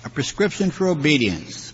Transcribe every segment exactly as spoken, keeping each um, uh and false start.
A prescription for obedience.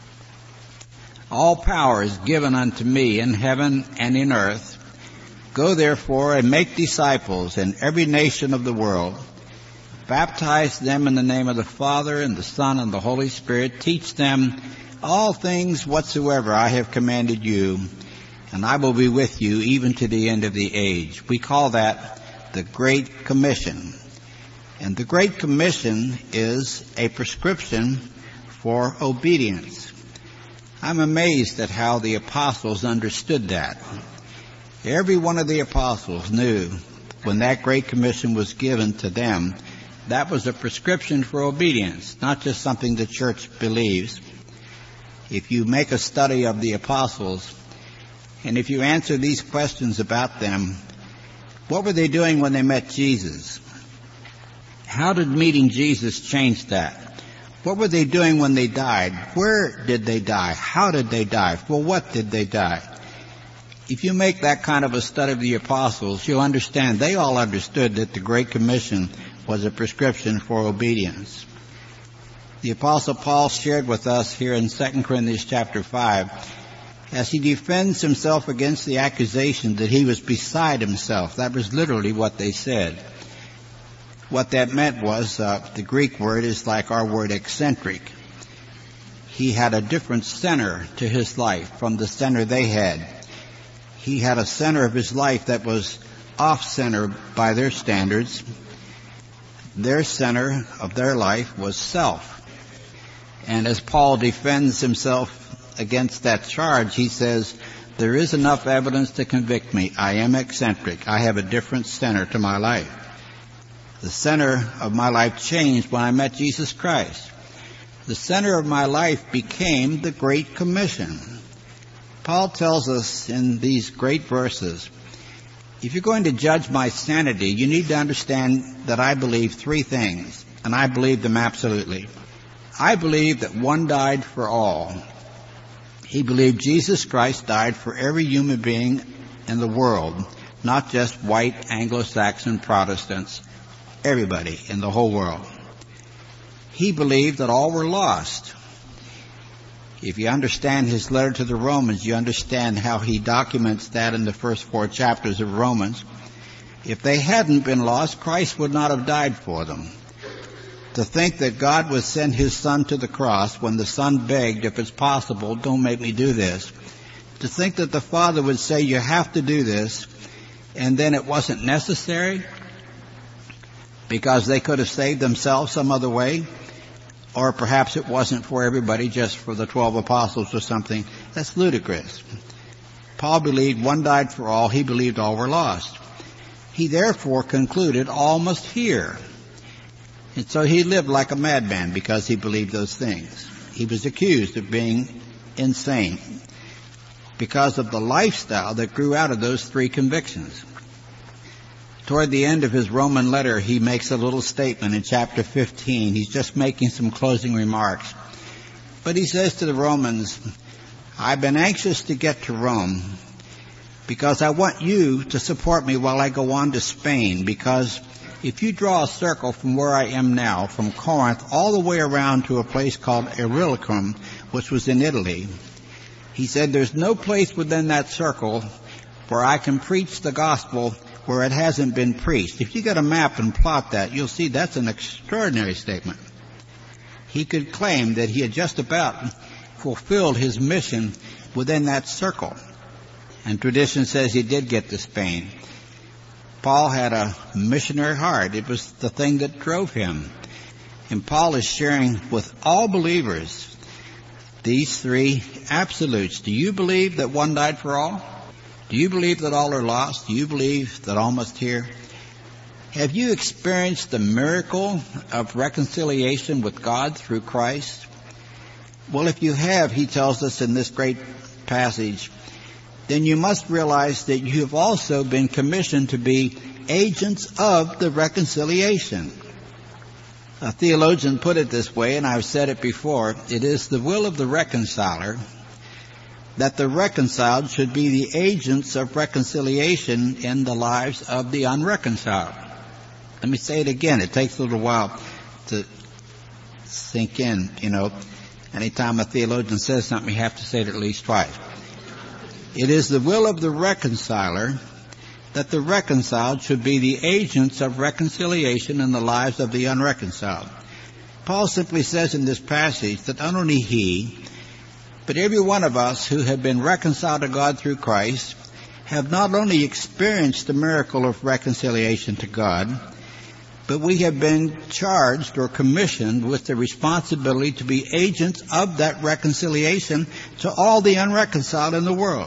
All power is given unto me in heaven and in earth. Go therefore and make disciples in every nation of the world. Baptize them in the name of the Father and the Son and the Holy Spirit. Teach them all things whatsoever I have commanded you, and I will be with you even to the end of the age. We call that the Great Commission. And the Great Commission is a prescription for obedience. I'm amazed at how the apostles understood that. Every one of the apostles knew when that Great Commission was given to them, that was a prescription for obedience, not just something the church believes. If you make a study of the apostles, and if you answer these questions about them, what were they doing when they met Jesus? How did meeting Jesus change that? What were they doing when they died? Where did they die? How did they die? For what did they die? If you make that kind of a study of the apostles, you'll understand they all understood that the Great Commission was a prescription for obedience. The Apostle Paul shared with us here in Second Corinthians chapter five, as he defends himself against the accusation that he was beside himself. That was literally what they said. What that meant was, uh, the Greek word is like our word eccentric. He had a different center to his life from the center they had. He had a center of his life that was off-center by their standards. Their center of their life was self. And as Paul defends himself against that charge, he says, there is enough evidence to convict me. I am eccentric. I have a different center to my life. The center of my life changed when I met Jesus Christ. The center of my life became the Great Commission. Paul tells us in these great verses, if you're going to judge my sanity, you need to understand that I believe three things, and I believe them absolutely. I believe that one died for all. He believed Jesus Christ died for every human being in the world, not just white Anglo-Saxon Protestants. Everybody in the whole world. He believed that all were lost. If you understand his letter to the Romans, you understand how he documents that in the first four chapters of Romans. If they hadn't been lost, Christ would not have died for them. To think that God would send his son to the cross when the son begged, if it's possible, don't make me do this. To think that the Father would say, you have to do this, and then it wasn't necessary, because they could have saved themselves some other way, or perhaps it wasn't for everybody, just for the twelve apostles or something. That's ludicrous. Paul believed one died for all. He believed all were lost. He therefore concluded all must hear. And so he lived like a madman because he believed those things. He was accused of being insane because of the lifestyle that grew out of those three convictions. Toward the end of his Roman letter, he makes a little statement in chapter fifteen. He's just making some closing remarks. But he says to the Romans, I've been anxious to get to Rome because I want you to support me while I go on to Spain, because if you draw a circle from where I am now, from Corinth all the way around to a place called Illyricum, which was in Italy, he said there's no place within that circle where I can preach the gospel where it hasn't been preached. If you get a map and plot that, you'll see that's an extraordinary statement. He could claim that he had just about fulfilled his mission within that circle. And tradition says he did get to Spain. Paul had a missionary heart. It was the thing that drove him. And Paul is sharing with all believers these three absolutes. Do you believe that one died for all? Do you believe that all are lost? Do you believe that all must hear? Have you experienced the miracle of reconciliation with God through Christ? Well, if you have, he tells us in this great passage, then you must realize that you have also been commissioned to be agents of the reconciliation. A theologian put it this way, and I've said it before, it is the will of the reconciler that the reconciled should be the agents of reconciliation in the lives of the unreconciled. Let me say it again. It takes a little while to sink in, you know. Anytime a theologian says something, you have to say it at least twice. It is the will of the reconciler that the reconciled should be the agents of reconciliation in the lives of the unreconciled. Paul simply says in this passage that not only he, but every one of us who have been reconciled to God through Christ have not only experienced the miracle of reconciliation to God, but we have been charged or commissioned with the responsibility to be agents of that reconciliation to all the unreconciled in the world.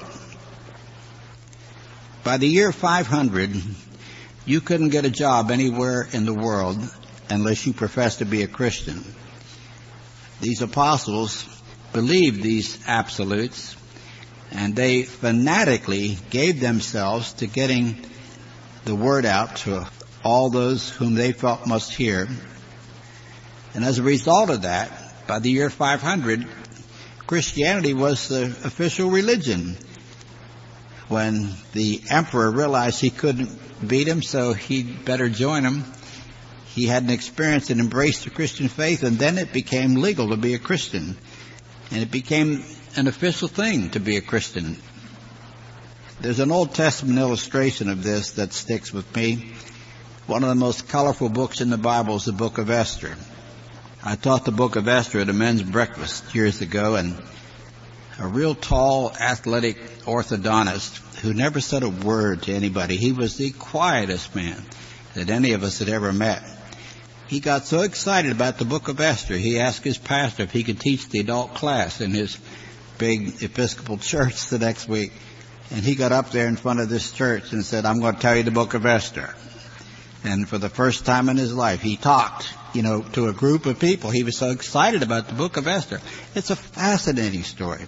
By the year five hundred, you couldn't get a job anywhere in the world unless you professed to be a Christian. These apostles believed these absolutes, and they fanatically gave themselves to getting the word out to all those whom they felt must hear. And as a result of that, by the year five hundred, Christianity was the official religion. When the emperor realized he couldn't beat him, so he'd better join him, he had an experience and embraced the Christian faith, and then it became legal to be a Christian. And it became an official thing to be a Christian. There's an Old Testament illustration of this that sticks with me. One of the most colorful books in the Bible is the book of Esther. I taught the book of Esther at a men's breakfast years ago, and a real tall, athletic orthodontist who never said a word to anybody. He was the quietest man that any of us had ever met. He got so excited about the book of Esther, he asked his pastor if he could teach the adult class in his big Episcopal church the next week. And he got up there in front of this church and said, "I'm going to tell you the book of Esther." And for the first time in his life, he talked, you know, to a group of people. He was so excited about the book of Esther. It's a fascinating story.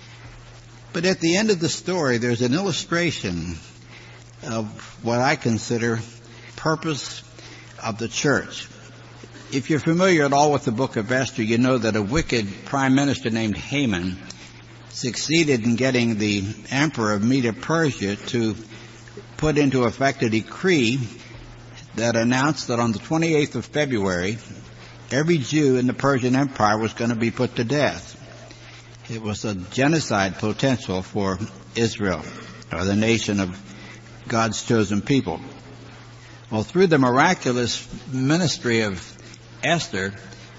But at the end of the story, there's an illustration of what I consider purpose of the church. If you're familiar at all with the book of Esther, you know that a wicked prime minister named Haman succeeded in getting the emperor of Medo-Persia to put into effect a decree that announced that on the twenty-eighth of February, every Jew in the Persian Empire was going to be put to death. It was a genocide potential for Israel, or the nation of God's chosen people. Well, through the miraculous ministry of Esther,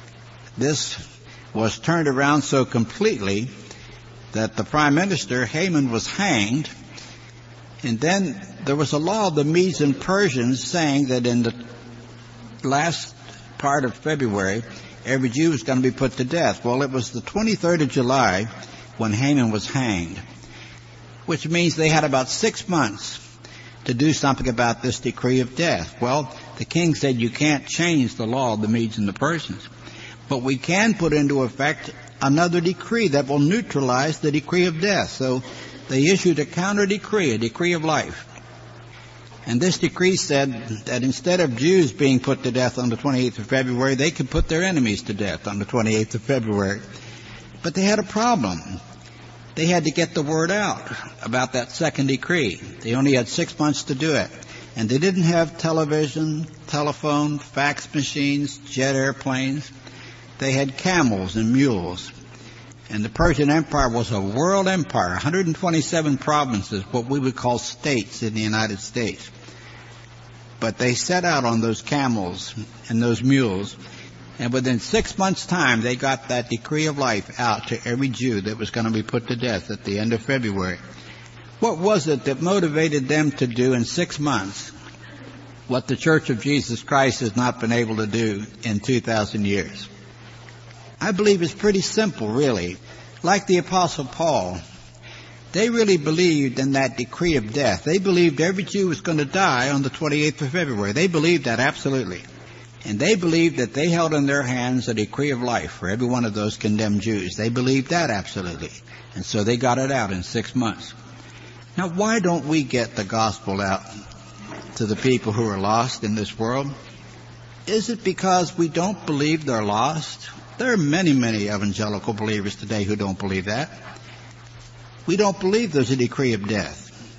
this was turned around so completely that the prime minister, Haman, was hanged. And then there was a law of the Medes and Persians saying that in the last part of February, every Jew was going to be put to death. Well, it was the twenty-third of July when Haman was hanged, which means they had about six months to do something about this decree of death. Well, the king said, you can't change the law of the Medes and the Persians, but we can put into effect another decree that will neutralize the decree of death. So they issued a counter decree, a decree of life. And this decree said that instead of Jews being put to death on the twenty-eighth of February, they could put their enemies to death on the twenty-eighth of February. But they had a problem. They had to get the word out about that second decree. They only had six months to do it. And they didn't have television, telephone, fax machines, jet airplanes. They had camels and mules. And the Persian Empire was a world empire, one hundred twenty-seven provinces, what we would call states in the United States. But they set out on those camels and those mules, and within six months' time, they got that decree of life out to every Jew that was going to be put to death at the end of February. What was it that motivated them to do in six months what the Church of Jesus Christ has not been able to do in two thousand years? I believe it's pretty simple, really. Like the Apostle Paul, they really believed in that decree of death. They believed every Jew was going to die on the twenty-eighth of February. They believed that absolutely. And they believed that they held in their hands a decree of life for every one of those condemned Jews. They believed that absolutely. And so they got it out in six months. Now, why don't we get the gospel out to the people who are lost in this world? Is it because we don't believe they're lost? There are many, many evangelical believers today who don't believe that. We don't believe there's a decree of death.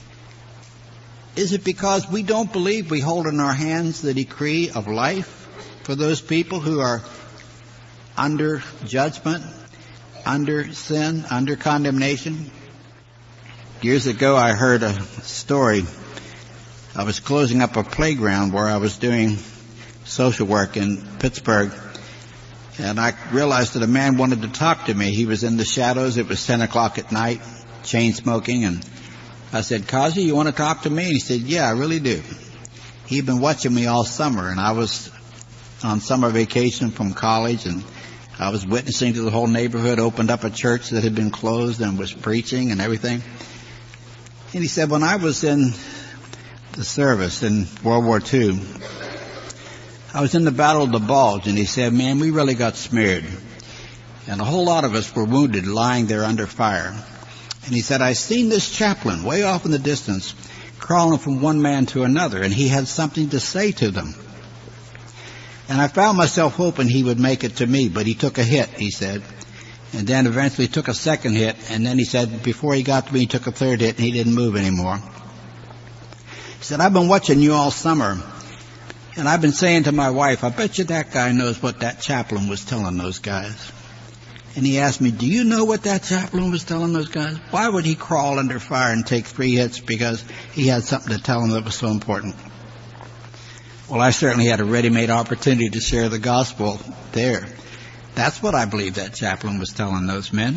Is it because we don't believe we hold in our hands the decree of life for those people who are under judgment, under sin, under condemnation. Years ago, I heard a story. I was closing up a playground where I was doing social work in Pittsburgh, and I realized that a man wanted to talk to me. He was in the shadows. It was ten o'clock at night, chain smoking, and I said, "Kazi, you want to talk to me?" And he said, "Yeah, I really do." He'd been watching me all summer, and I was on summer vacation from college, and I was witnessing to the whole neighborhood, opened up a church that had been closed and was preaching and everything. And he said, when I was in the service in World War Two, I was in the Battle of the Bulge, and he said, man, we really got smeared. And a whole lot of us were wounded, lying there under fire. And he said, I seen this chaplain way off in the distance, crawling from one man to another, and he had something to say to them. And I found myself hoping he would make it to me, but he took a hit, he said. And then eventually took a second hit, and then he said before he got to me, he took a third hit, and he didn't move anymore. He said, I've been watching you all summer, and I've been saying to my wife, I bet you that guy knows what that chaplain was telling those guys. And he asked me, do you know what that chaplain was telling those guys? Why would he crawl under fire and take three hits? Because he had something to tell them that was so important. Well, I certainly had a ready-made opportunity to share the gospel there. That's what I believe that chaplain was telling those men.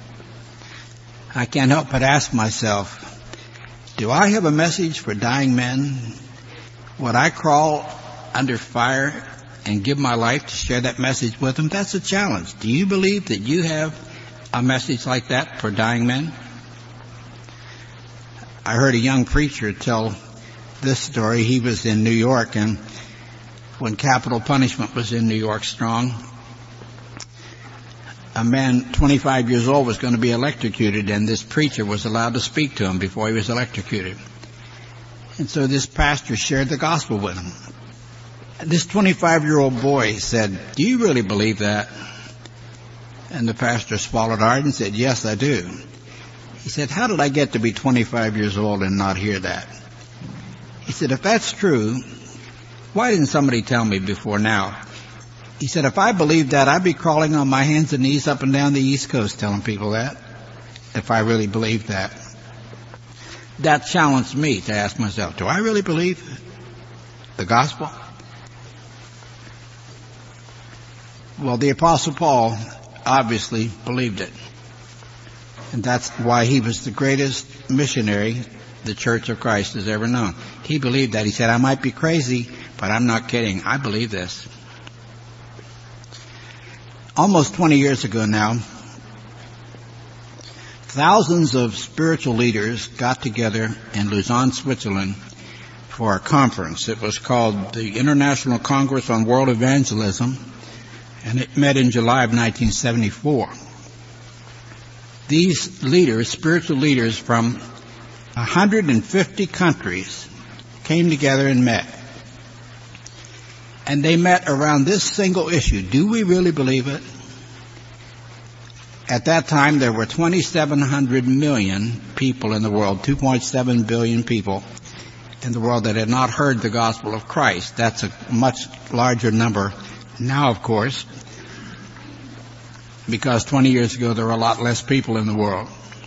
I can't help but ask myself, do I have a message for dying men? Would I crawl under fire and give my life to share that message with them? That's a challenge. Do you believe that you have a message like that for dying men? I heard a young preacher tell this story. He was in New York, and when capital punishment was in New York strong, a man twenty-five years old was going to be electrocuted, and this preacher was allowed to speak to him before he was electrocuted. And so this pastor shared the gospel with him. This twenty-five-year-old boy said, do you really believe that? And the pastor swallowed hard and said, yes, I do. He said, how did I get to be twenty-five years old and not hear that? He said, if that's true, why didn't somebody tell me before now? He said, if I believed that, I'd be crawling on my hands and knees up and down the East Coast telling people that, if I really believed that. That challenged me to ask myself, do I really believe the gospel? Well, the Apostle Paul obviously believed it. And that's why he was the greatest missionary the Church of Christ has ever known. He believed that. He said, I might be crazy, but I'm not kidding. I believe this. Almost twenty years ago now, thousands of spiritual leaders got together in Lausanne, Switzerland for a conference. It was called the International Congress on World Evangelism, and it met in July of nineteen seventy-four. These leaders, spiritual leaders from one hundred fifty countries, came together and met. And they met around this single issue. Do we really believe it? At that time, there were twenty-seven hundred million people in the world, two point seven billion people in the world that had not heard the gospel of Christ. That's a much larger number now, of course, because twenty years ago there were a lot less people in the world.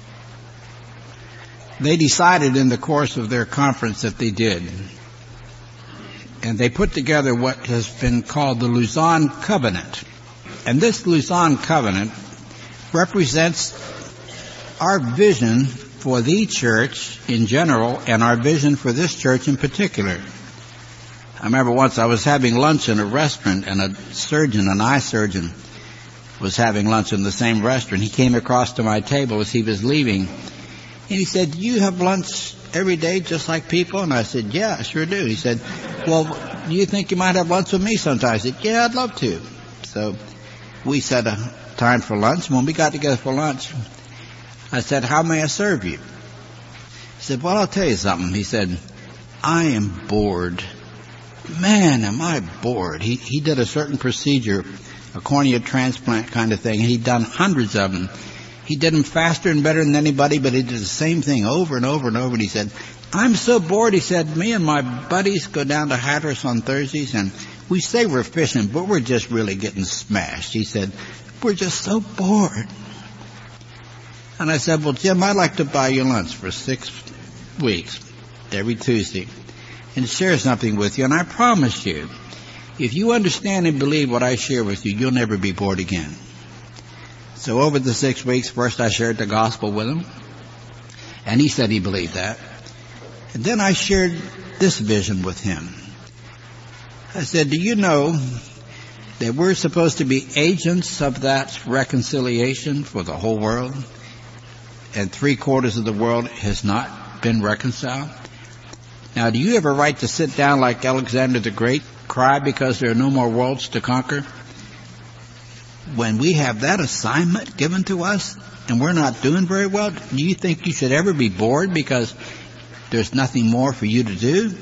They decided in the course of their conference that they did. And they put together what has been called the Lausanne Covenant. And this Lausanne Covenant represents our vision for the church in general and our vision for this church in particular. I remember once I was having lunch in a restaurant, and a surgeon, an eye surgeon, was having lunch in the same restaurant. He came across to my table as he was leaving, and he said, do you have lunch every day just like people? And I said, yeah, I sure do. He said, well, do you think you might have lunch with me sometime? I said, yeah, I'd love to. So we set a time for lunch. When we got together for lunch, I said, how may I serve you? He said, well, I'll tell you something. He said, I am bored. Man, am I bored. He, he did a certain procedure, a cornea transplant kind of thing. He'd done hundreds of them. He did them faster and better than anybody, but he did the same thing over and over and over. And he said, I'm so bored, he said, me and my buddies go down to Hatteras on Thursdays, and we say we're fishing, but we're just really getting smashed. He said, we're just so bored. And I said, well, Jim, I'd like to buy you lunch for six weeks, every Tuesday, and share something with you. And I promise you, if you understand and believe what I share with you, you'll never be bored again. So over the six weeks, first I shared the gospel with him, and he said he believed that. And then I shared this vision with him. I said, do you know that we're supposed to be agents of that reconciliation for the whole world? And three quarters of the world has not been reconciled. Now, do you have a right to sit down like Alexander the Great, cry because there are no more worlds to conquer? When we have that assignment given to us and we're not doing very well, do you think you should ever be bored because there's nothing more for you to do?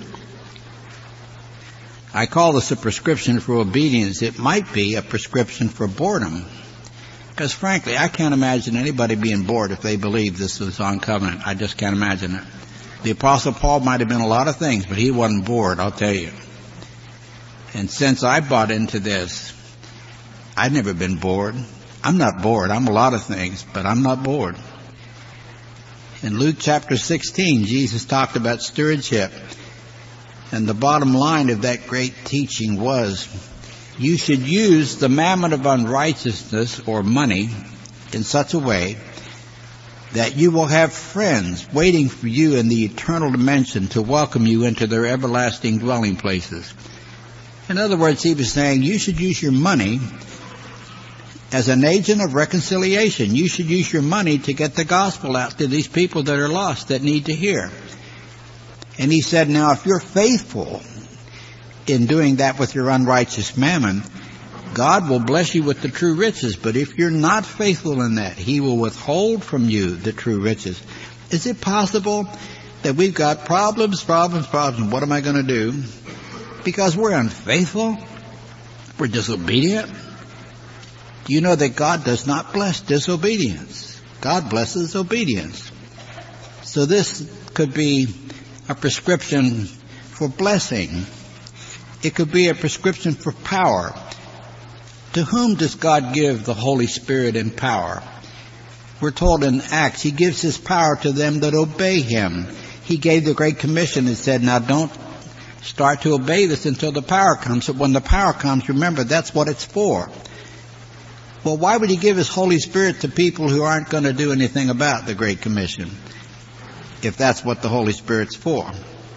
I call this a prescription for obedience. It might be a prescription for boredom. Because frankly, I can't imagine anybody being bored if they believe this was on covenant. I just can't imagine it. The Apostle Paul might have been a lot of things, but he wasn't bored, I'll tell you. And since I bought into this, I've never been bored. I'm not bored. I'm a lot of things, but I'm not bored. In Luke chapter sixteen, Jesus talked about stewardship. And the bottom line of that great teaching was, you should use the mammon of unrighteousness or money in such a way that you will have friends waiting for you in the eternal dimension to welcome you into their everlasting dwelling places. In other words, he was saying you should use your money as an agent of reconciliation. You should use your money to get the gospel out to these people that are lost, that need to hear. And he said, now if you're faithful in doing that with your unrighteous mammon, God will bless you with the true riches. But if you're not faithful in that, he will withhold from you the true riches. Is it possible that we've got problems, problems, problems? What am I going to do? Because we're unfaithful? We're disobedient? Do you know that God does not bless disobedience? God blesses obedience. So this could be a prescription for blessing. It could be a prescription for power. To whom does God give the Holy Spirit and power? We're told in Acts, he gives his power to them that obey him. He gave the Great Commission and said, now don't start to obey this until the power comes. But when the power comes, remember, that's what it's for. Well, why would he give his Holy Spirit to people who aren't going to do anything about the Great Commission, if that's what the Holy Spirit's for?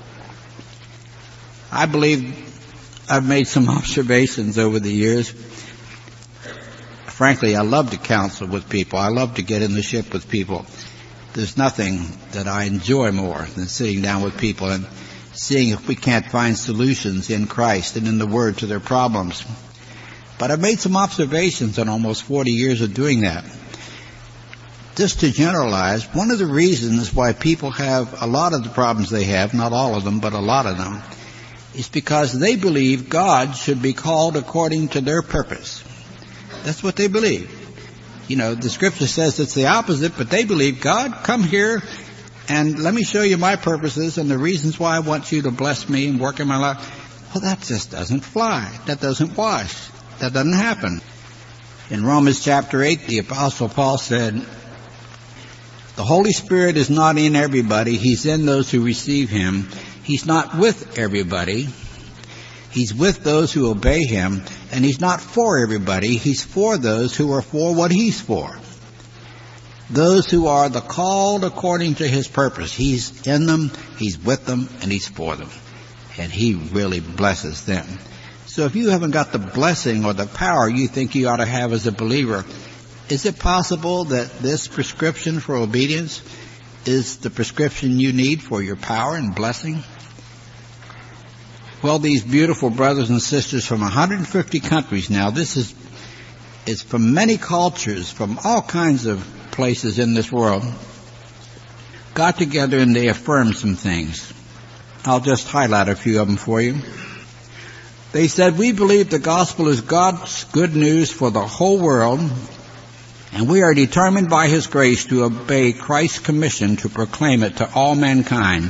I believe I've made some observations over the years. Frankly, I love to counsel with people. I love to get in the ship with people. There's nothing that I enjoy more than sitting down with people and seeing if we can't find solutions in Christ and in the Word to their problems. But I've made some observations in almost forty years of doing that. Just to generalize, one of the reasons why people have a lot of the problems they have, not all of them, but a lot of them, is because they believe God should be called according to their purpose. That's what they believe. You know, the scripture says it's the opposite, but they believe, God, come here and let me show you my purposes and the reasons why I want you to bless me and work in my life. Well, that just doesn't fly. That doesn't wash. That doesn't happen. In Romans chapter eight, the Apostle Paul said, the Holy Spirit is not in everybody. He's in those who receive him. He's not with everybody. He's with those who obey him. And he's not for everybody. He's for those who are for what he's for. Those who are the called according to his purpose. He's in them, he's with them, and he's for them. And he really blesses them. So if you haven't got the blessing or the power you think you ought to have as a believer, is it possible that this prescription for obedience is the prescription you need for your power and blessing? Well, these beautiful brothers and sisters from one hundred fifty countries now, this is, is from many cultures, from all kinds of places in this world, got together and they affirmed some things. I'll just highlight a few of them for you. They said, we believe the gospel is God's good news for the whole world, and we are determined by his grace to obey Christ's commission to proclaim it to all mankind.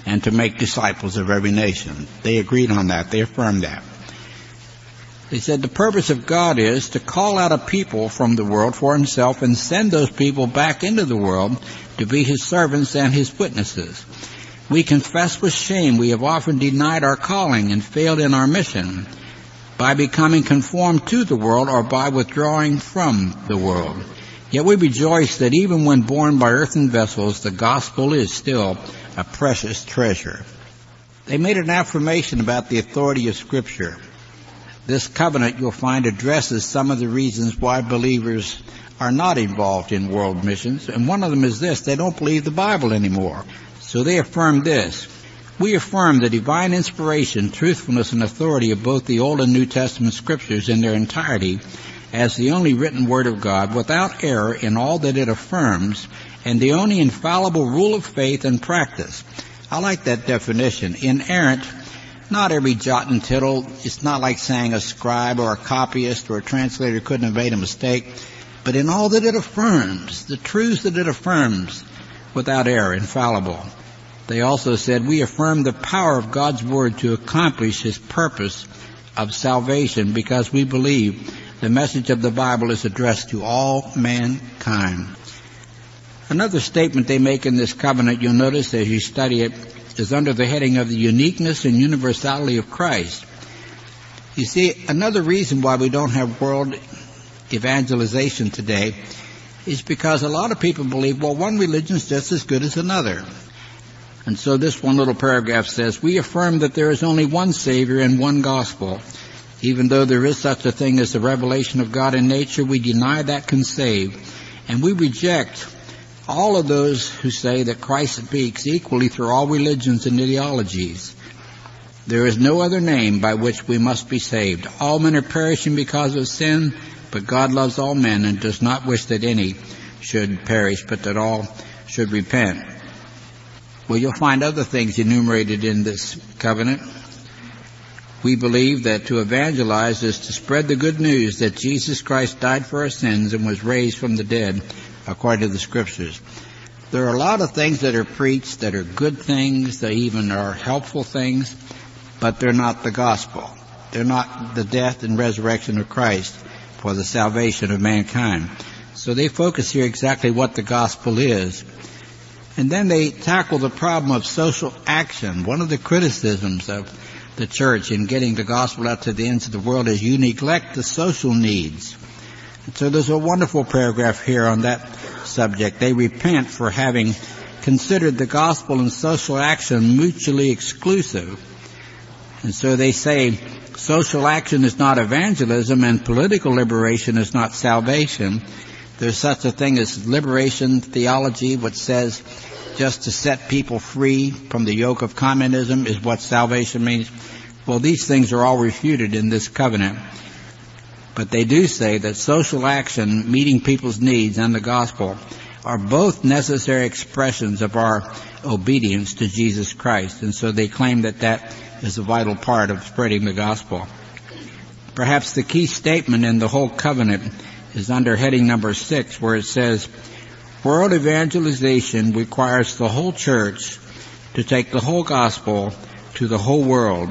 and to make disciples of every nation. They agreed on that. They affirmed that. They said the purpose of God is to call out a people from the world for himself and send those people back into the world to be his servants and his witnesses. We confess with shame we have often denied our calling and failed in our mission by becoming conformed to the world or by withdrawing from the world. Yet we rejoice that even when born by earthen vessels, the gospel is still a precious treasure. They made an affirmation about the authority of Scripture. This covenant, you'll find, addresses some of the reasons why believers are not involved in world missions, and one of them is this: they don't believe the Bible anymore. So they affirm this: we affirm the divine inspiration, truthfulness, and authority of both the Old and New Testament Scriptures in their entirety as the only written Word of God, without error in all that it affirms, and the only infallible rule of faith and practice. I like that definition. Inerrant, not every jot and tittle. It's not like saying a scribe or a copyist or a translator couldn't have made a mistake, but in all that it affirms, the truths that it affirms, without error, infallible. They also said, we affirm the power of God's Word to accomplish His purpose of salvation because we believe the message of the Bible is addressed to all mankind. Another statement they make in this covenant, you'll notice as you study it, is under the heading of the uniqueness and universality of Christ. You see, another reason why we don't have world evangelization today is because a lot of people believe, well, one religion is just as good as another. And so this one little paragraph says, we affirm that there is only one Savior and one gospel. Even though there is such a thing as the revelation of God in nature, we deny that can save. And we reject all of those who say that Christ speaks equally through all religions and ideologies. There is no other name by which we must be saved. All men are perishing because of sin, but God loves all men and does not wish that any should perish, but that all should repent. Well, you'll find other things enumerated in this covenant. We believe that to evangelize is to spread the good news that Jesus Christ died for our sins and was raised from the dead, according to the Scriptures. There are a lot of things that are preached that are good things, they even are helpful things, but they're not the gospel. They're not the death and resurrection of Christ for the salvation of mankind. So they focus here exactly what the gospel is. And then they tackle the problem of social action. One of the criticisms of the church in getting the gospel out to the ends of the world is you neglect the social needs. And so there's a wonderful paragraph here on that subject. They repent for having considered the gospel and social action mutually exclusive. And so they say social action is not evangelism and political liberation is not salvation. There's such a thing as liberation theology, which says just to set people free from the yoke of communism is what salvation means. Well, these things are all refuted in this covenant. But they do say that social action, meeting people's needs, and the gospel are both necessary expressions of our obedience to Jesus Christ. And so they claim that that is a vital part of spreading the gospel. Perhaps the key statement in the whole covenant is under heading number six, where it says, world evangelization requires the whole church to take the whole gospel to the whole world.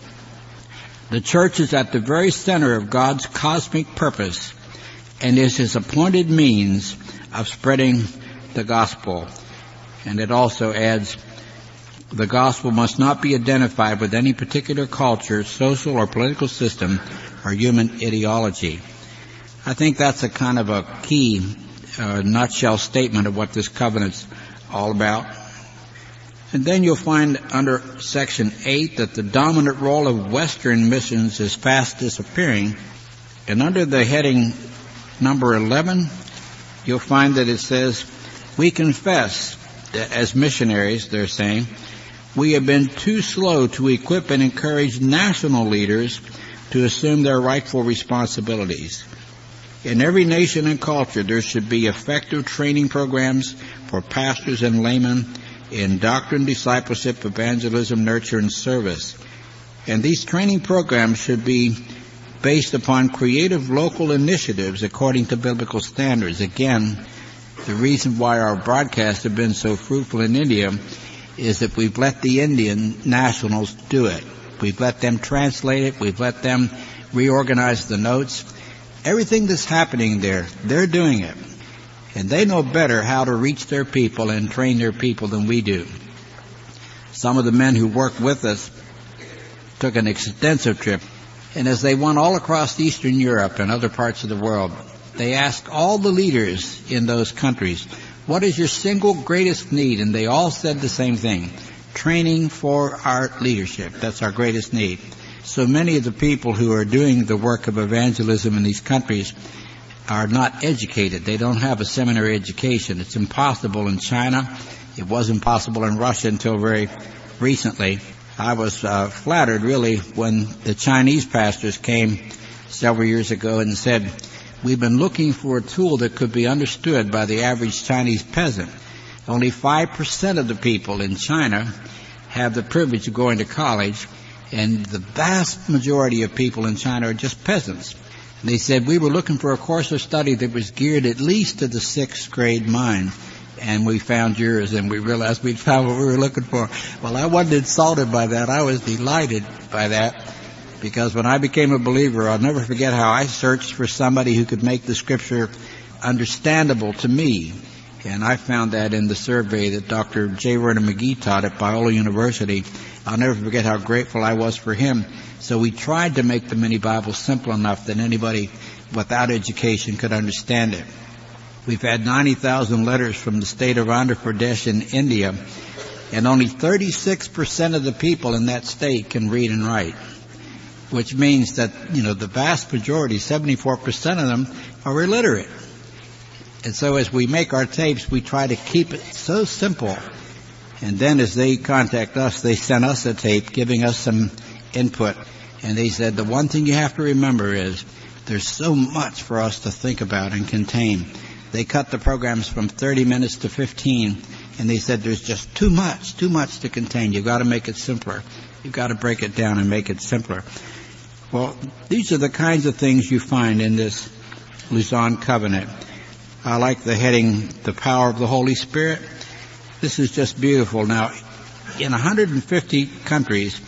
The church is at the very center of God's cosmic purpose and is His appointed means of spreading the gospel. And it also adds, the gospel must not be identified with any particular culture, social or political system, or human ideology. I think that's a kind of a key uh, nutshell statement of what this covenant's all about. And then you'll find under section eight that the dominant role of Western missions is fast disappearing. And under the heading number eleven, you'll find that it says, we confess that as missionaries, they're saying, we have been too slow to equip and encourage national leaders to assume their rightful responsibilities. In every nation and culture, there should be effective training programs for pastors and laymen in doctrine, discipleship, evangelism, nurture, and service. And these training programs should be based upon creative local initiatives according to biblical standards. Again, the reason why our broadcasts have been so fruitful in India is that we've let the Indian nationals do it. We've let them translate it. We've let them reorganize the notes. Everything that's happening there, they're doing it. And they know better how to reach their people and train their people than we do. Some of the men who worked with us took an extensive trip. And as they went all across Eastern Europe and other parts of the world, they asked all the leaders in those countries, what is your single greatest need? And they all said the same thing. Training for our leadership. That's our greatest need. So many of the people who are doing the work of evangelism in these countries are not educated. They don't have a seminary education. It's impossible in China. It wasn't possible in Russia until very recently. I was uh, flattered, really, when the Chinese pastors came several years ago and said, we've been looking for a tool that could be understood by the average Chinese peasant. Only five percent of the people in China have the privilege of going to college, and the vast majority of people in China are just peasants. And they said, we were looking for a course of study that was geared at least to the sixth grade mind. And we found yours, and we realized we'd found what we were looking for. Well, I wasn't insulted by that. I was delighted by that, because when I became a believer, I'll never forget how I searched for somebody who could make the Scripture understandable to me. And I found that in the survey that Doctor J. Vernon McGee taught at Biola University. I'll never forget how grateful I was for him. So we tried to make the mini Bible simple enough that anybody without education could understand it. We've had ninety thousand letters from the state of Andhra Pradesh in India, and only thirty-six percent of the people in that state can read and write, which means that, you know, the vast majority, seventy-four percent of them, are illiterate. And so as we make our tapes, we try to keep it so simple. And then as they contact us, they send us a tape giving us some input. And they said, the one thing you have to remember is there's so much for us to think about and contain. They cut the programs from thirty minutes to fifteen, and they said there's just too much, too much to contain. You've got to make it simpler. You've got to break it down and make it simpler. Well, these are the kinds of things you find in this Lausanne Covenant. I like the heading, The Power of the Holy Spirit. This is just beautiful. Now, in one hundred fifty countries,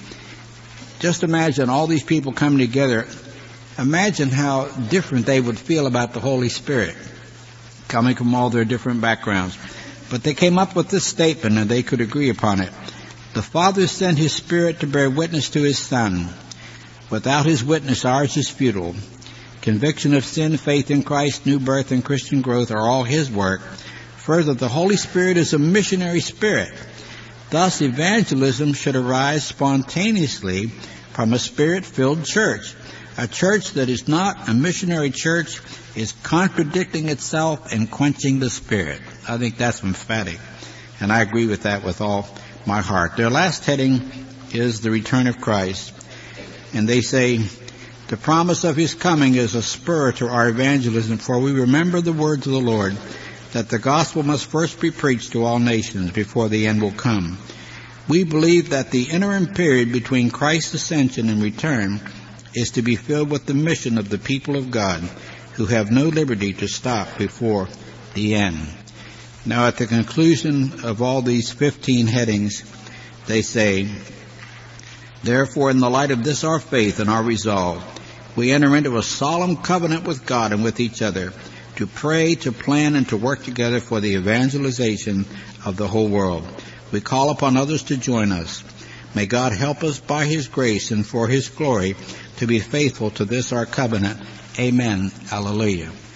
just imagine all these people coming together. Imagine how different they would feel about the Holy Spirit, coming from all their different backgrounds. But they came up with this statement, and they could agree upon it. The Father sent His Spirit to bear witness to His Son. Without His witness, ours is futile. Conviction of sin, faith in Christ, new birth, and Christian growth are all His work. Further, the Holy Spirit is a missionary spirit. Thus, evangelism should arise spontaneously from a Spirit-filled church. A church that is not a missionary church is contradicting itself and quenching the Spirit. I think that's emphatic, and I agree with that with all my heart. Their last heading is the return of Christ, and they say, the promise of His coming is a spur to our evangelism, for we remember the words of the Lord, that the gospel must first be preached to all nations before the end will come. We believe that the interim period between Christ's ascension and return is to be filled with the mission of the people of God, who have no liberty to stop before the end. Now, at the conclusion of all these fifteen headings, they say, therefore, in the light of this our faith and our resolve, we enter into a solemn covenant with God and with each other to pray, to plan, and to work together for the evangelization of the whole world. We call upon others to join us. May God help us by His grace and for His glory to be faithful to this our covenant. Amen. Hallelujah.